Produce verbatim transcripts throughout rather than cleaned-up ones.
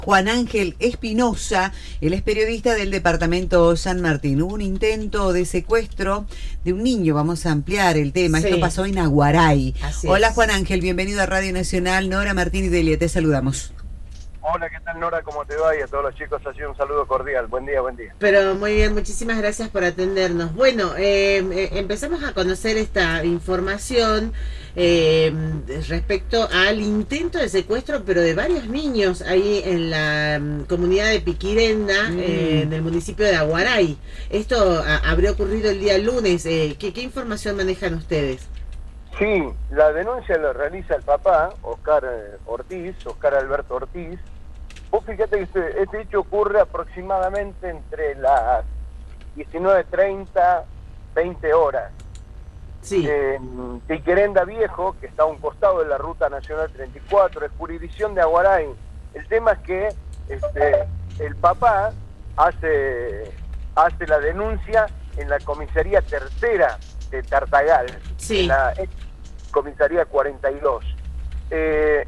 Juan Ángel Espinosa, él es periodista del departamento San Martín. Hubo un intento de secuestro de un niño, vamos a ampliar el tema. Sí. Esto pasó en Aguaray. Así Hola es. Juan Ángel, bienvenido a Radio Nacional. Nora, Martín y Delia, te saludamos. Hola, ¿qué tal Nora? ¿Cómo te va? Y a todos los chicos, así un saludo cordial. Buen día, buen día. Pero muy bien, muchísimas gracias por atendernos. Bueno, eh, eh, empezamos a conocer esta información eh, respecto al intento de secuestro, pero de varios niños ahí en la um, comunidad de Piquirenda, mm. eh, en el municipio de Aguaray. Esto a, habría ocurrido el día lunes. Eh, ¿qué, ¿Qué información manejan ustedes? Sí, la denuncia la realiza el papá, Oscar Ortiz, Oscar Alberto Ortiz. Vos fíjate que este, este hecho ocurre aproximadamente entre las diecinueve treinta, veinte horas. Sí. En Piquirenda Viejo, que está a un costado de la Ruta Nacional treinta y cuatro, es jurisdicción de Aguaray. El tema es que este, el papá hace, hace la denuncia en la comisaría tercera de Tartagal, sí. en la ex comisaría cuarenta y dos. Eh,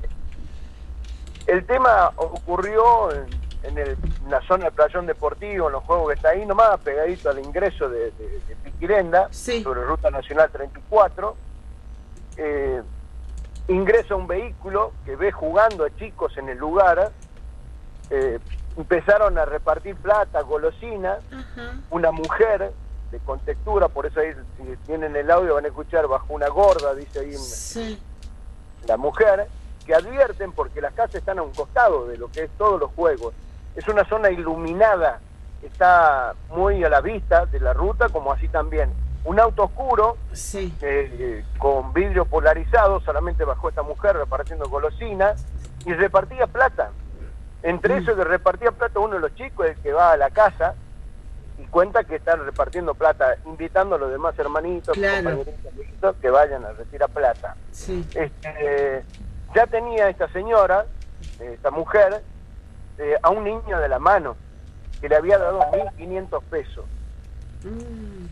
el tema ocurrió en, en, el, en la zona del playón deportivo, en los juegos que está ahí nomás, pegadito al ingreso de, de, de Piquirenda, sí. sobre Ruta Nacional treinta y cuatro. Eh, ingresa un vehículo que ve jugando a chicos en el lugar. Eh, empezaron a repartir plata, golosinas. Uh-huh. Una mujer de contextura, por eso ahí si tienen el audio van a escuchar bajo una gorda, dice ahí sí. la mujer, que advierten porque las casas están a un costado de lo que es todos los juegos. Es una zona iluminada, está muy a la vista de la ruta, como así también un auto oscuro, sí. eh, con vidrio polarizado, solamente bajó esta mujer repartiendo golosinas y repartía plata. Entre mm. eso que repartía plata uno de los chicos, el que va a la casa, y cuenta que están repartiendo plata, invitando a los demás hermanitos, claro. compañeritos, amiguitos, que vayan a retirar plata. Sí. Este, ya tenía esta señora, esta mujer, eh, a un niño de la mano, que le había dado mil quinientos pesos. Mm.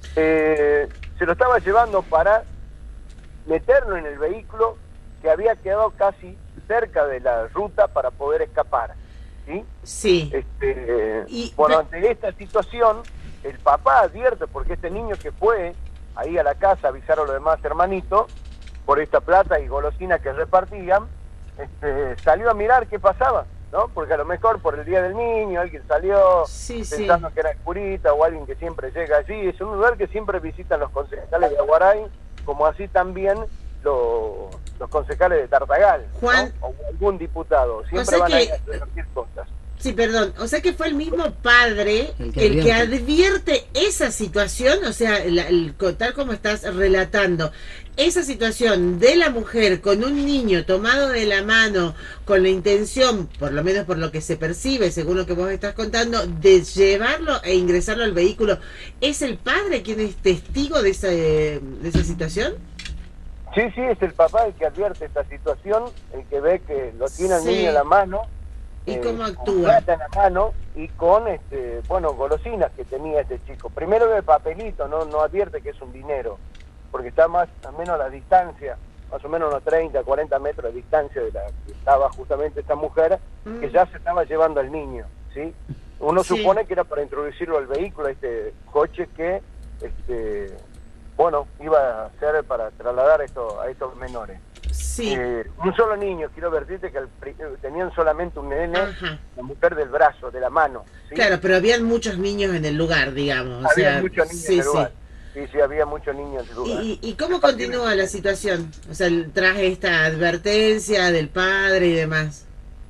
Eh, se lo estaba llevando para meterlo en el vehículo que había quedado casi cerca de la ruta para poder escapar. ¿Sí? Sí. Este, y, bueno, pero... ante esta situación, el papá advierte, porque este niño que fue ahí a la casa a avisar a los demás hermanitos, por esta plata y golosina que repartían, este, salió a mirar qué pasaba, ¿no? Porque a lo mejor por el Día del Niño alguien salió sí, pensando sí. que era Escurita o alguien que siempre llega allí. Es un lugar que siempre visitan los concejales de Aguaray, como así también lo, los concejales de Tartagal, Juan, ¿no? O algún diputado, siempre o sea van que, a ir a repartir cosas. Sí, perdón, o sea que fue el mismo padre el que, el advierte. que advierte esa situación, o sea, la, el, tal como estás relatando, esa situación de la mujer con un niño tomado de la mano con la intención, por lo menos por lo que se percibe, según lo que vos estás contando, de llevarlo e ingresarlo al vehículo. ¿Es el padre quien es testigo de esa, de esa situación? Sí, sí, es el papá el que advierte esta situación, el que ve que lo tiene el sí. niño en la mano. ¿Y eh, cómo actúa? Con plata en la mano y con, este, bueno, golosinas que tenía este chico. Primero ve el papelito, no, no advierte que es un dinero, porque está más o menos a la distancia, más o menos unos treinta, cuarenta metros de distancia de la que estaba justamente esta mujer, mm. que ya se estaba llevando al niño, ¿sí? Uno sí. supone que era para introducirlo al vehículo, a este coche que, este, bueno, iba a ser para trasladar esto, a estos menores. Sí. Eh, un solo niño, quiero advertirte que el, tenían solamente un nene, Ajá. la mujer del brazo, de la mano. ¿Sí? Claro, pero habían muchos niños en el lugar, digamos. O había sea, muchos niños sí, en el lugar. Sí. sí, sí, había muchos niños en el lugar. ¿Y, y cómo continúa la situación? O sea, tras esta advertencia del padre y demás.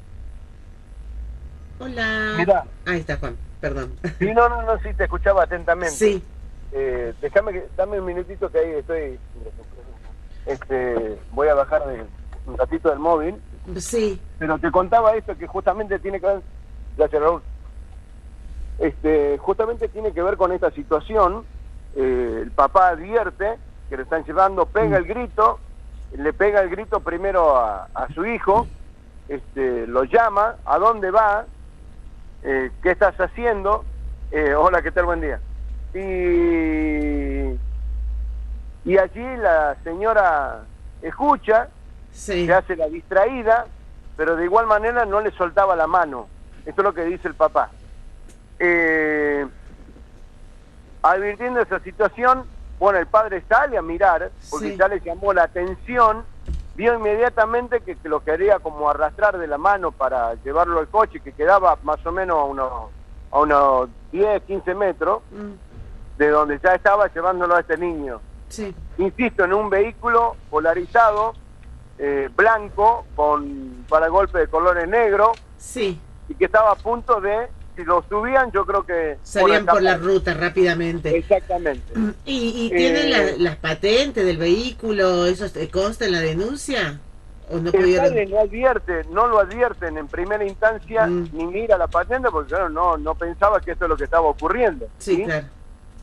Hola. Mirá. Ahí está Juan, perdón. Sí, no, no, no, sí, te escuchaba atentamente. Sí. Eh, déjame que, dame un minutito que ahí estoy, este, voy a bajar de, un ratito del móvil. Sí. Pero te contaba esto que justamente tiene que ver, gracias Raúl, este, justamente tiene que ver con esta situación. Eh, el papá advierte que lo están llevando, pega el grito, le pega el grito primero a, a su hijo, este, lo llama, ¿a dónde va? Eh, ¿qué estás haciendo? Eh, hola, ¿qué tal? Buen día. Y, y allí la señora escucha, sí. se hace la distraída, pero de igual manera no le soltaba la mano. Esto es lo que dice el papá. Eh, advirtiendo esa situación, bueno, el padre sale a mirar, porque sí. ya le llamó la atención, vio inmediatamente que, que lo quería como arrastrar de la mano para llevarlo al coche, que quedaba más o menos a unos, a unos diez, quince metros mm. de donde ya estaba llevándolo a este niño. Sí. Insisto, en un vehículo polarizado, eh, blanco, con paragolpe de colores negros, sí. y que estaba a punto de, si lo subían, yo creo que... Salían por, por la ruta rápidamente. Exactamente. ¿Y, y tienen eh, la, las patentes del vehículo? ¿Eso consta en la denuncia? ¿O no el pudieron? padre no advierte, no lo advierten en primera instancia, mm. ni mira la patente, porque claro, no, no pensaba que esto es lo que estaba ocurriendo. Sí, ¿sí? claro.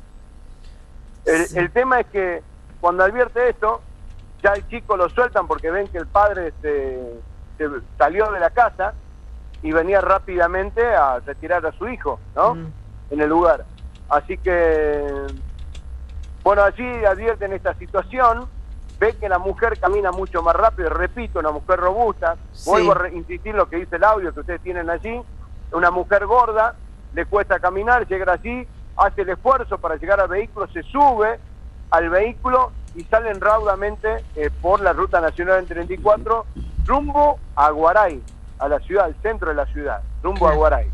El, sí. el tema es que cuando advierte esto, ya el chico lo sueltan porque ven que el padre se, se salió de la casa y venía rápidamente a retirar a su hijo, ¿no? Mm. En el lugar. Así que, bueno, allí advierten esta situación, ve que la mujer camina mucho más rápido, repito, una mujer robusta, sí. vuelvo a insistir lo que dice el audio que ustedes tienen allí, una mujer gorda, le cuesta caminar, llega allí, hace el esfuerzo para llegar al vehículo, se sube al vehículo y salen raudamente eh, por la ruta nacional treinta y cuatro rumbo a Guaray, a la ciudad, al centro de la ciudad, rumbo a Guaray.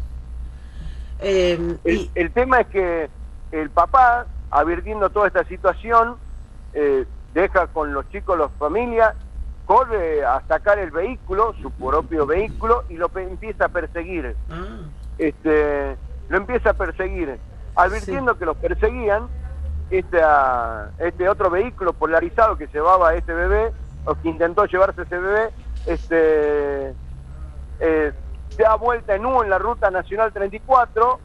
Eh, el, y... el tema es que el papá, advirtiendo toda esta situación, eh, deja con los chicos, la familia, corre a sacar el vehículo, su propio vehículo, y lo empieza a perseguir. Ah. Este, lo empieza a perseguir, advirtiendo sí. que los perseguían, este, este otro vehículo polarizado que llevaba a este bebé, o que intentó llevarse ese bebé, este... Eh, da vuelta en U en la ruta nacional treinta y cuatro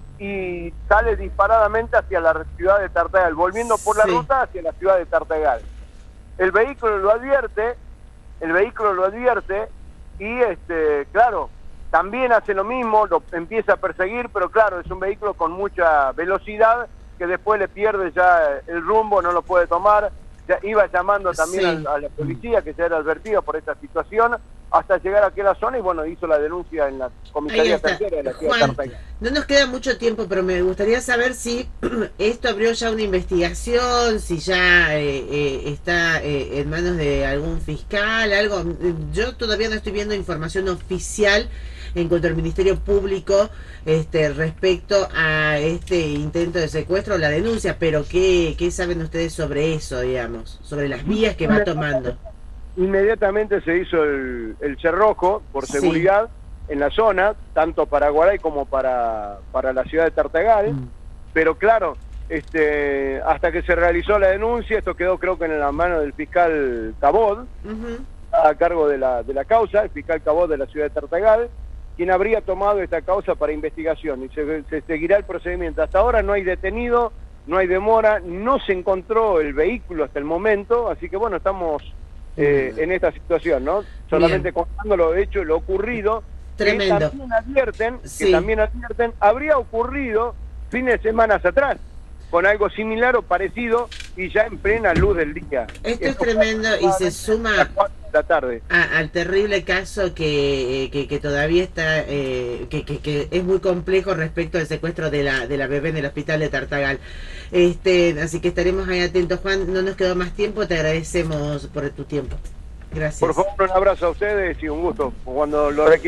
y sale disparadamente hacia la ciudad de Tartagal, volviendo por la sí. ruta hacia la ciudad de Tartagal. El vehículo lo advierte, el vehículo lo advierte y este, claro, también hace lo mismo, lo empieza a perseguir, pero claro, es un vehículo con mucha velocidad que después le pierde ya el rumbo, no lo puede tomar. Ya iba llamando también sí. a, a la policía, que ya era advertido por esta situación, hasta llegar aquí a la zona y bueno, hizo la denuncia en la comisaría tercera de la ciudad Juan, de Tartagal. No nos queda mucho tiempo, pero me gustaría saber si esto abrió ya una investigación, si ya eh, eh, está eh, en manos de algún fiscal, algo. Yo todavía no estoy viendo información oficial en cuanto al Ministerio Público este respecto a este intento de secuestro o la denuncia, pero ¿qué, qué saben ustedes sobre eso, digamos, sobre las vías que va tomando? Inmediatamente se hizo el, el cerrojo por seguridad sí. en la zona, tanto para Guaray como para, para la ciudad de Tartagal, mm. pero claro, este, hasta que se realizó la denuncia, esto quedó creo que en la mano del fiscal Cabot, uh-huh. a cargo de la, de la causa, el fiscal Cabot de la ciudad de Tartagal, quien habría tomado esta causa para investigación y se, se seguirá el procedimiento. Hasta ahora no hay detenido, no hay demora, no se encontró el vehículo hasta el momento, así que bueno, estamos eh, en esta situación, ¿no? Solamente Bien. contando lo hecho, lo ocurrido. Tremendo. Que también advierten, sí. que también advierten, habría ocurrido fines de semanas atrás, con algo similar o parecido y ya en plena luz del día. Esto es tremendo y se suma la tarde. A, al terrible caso que, que, que todavía está, eh, que, que, que es muy complejo respecto al secuestro de la de la bebé en el hospital de Tartagal. Este, así que estaremos ahí atentos, Juan. No nos quedó más tiempo, te agradecemos por tu tiempo. Gracias. Por favor, un abrazo a ustedes y un gusto cuando lo requieran.